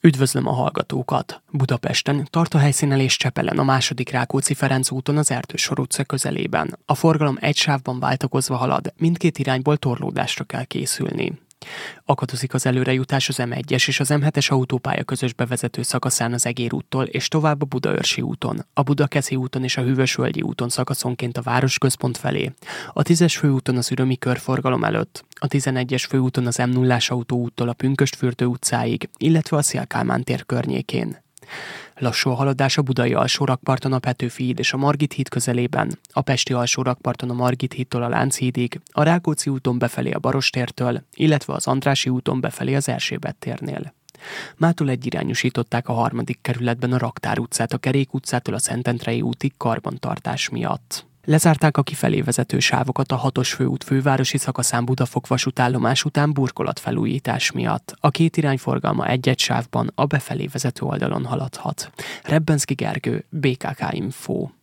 Üdvözlöm a hallgatókat! Budapesten, Tartahelyszínen és Csepelen a második Rákóczi-Ferenc úton az Erdősor utca közelében. A forgalom egy sávban váltakozva halad, mindkét irányból torlódásra kell készülni. Akadozik az előrejutás az M1-es és az M7-es autópálya közös bevezető szakaszán az Egér úttól és tovább a Budaörsi úton, a Budakeszi úton és a Hűvösvölgyi úton szakaszonként a városközpont felé, a 10-es főúton az Ürömi körforgalom előtt, a 11-es főúton az M0-ás autóúttól a Pünkösdfürdő utcáig, illetve a Széll-Kálmán tér környékén. Lassú a haladás a budai alsórakparton a Petőfi híd és a Margit híd közelében, a pesti alsórakparton a Margit hídtól a Lánchídig, a Rákóczi úton befelé a Barostértől, illetve az Andrássy úton befelé az Erzsébet térnél. Mától egyirányosították a 3. kerületben a Raktár utcát a Kerék utcától a Szentendrei útig karbantartás miatt. Lezárták a kifelé vezető sávokat a 6-os főút fővárosi szakaszán Budafok vasútállomás után burkolatfelújítás miatt. A két irány forgalma egy-egy sávban a befelé vezető oldalon haladhat. Rebbenszky Gergő, BKK Info.